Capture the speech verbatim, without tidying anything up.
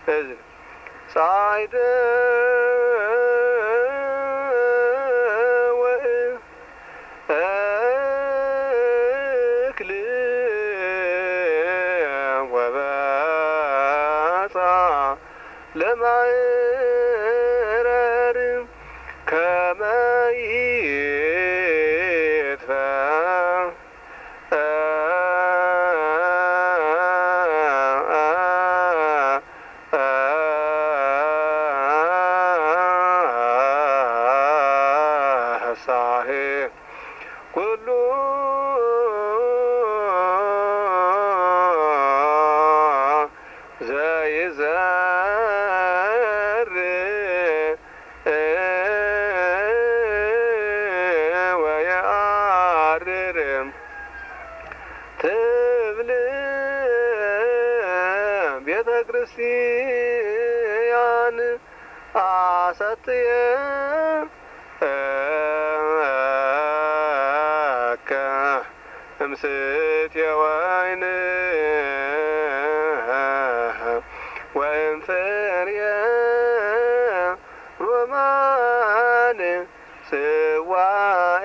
እዚህ ሳይደ ወእክል ወበጻ ለማዕረር ከመ ይትፈ ኩሉ ዘይዘር ወየአርር ትብል ቤተ ክርስቲያን አሰትየ እምስትየ ወይን ወእምፍሬየ ሮማን ስዋ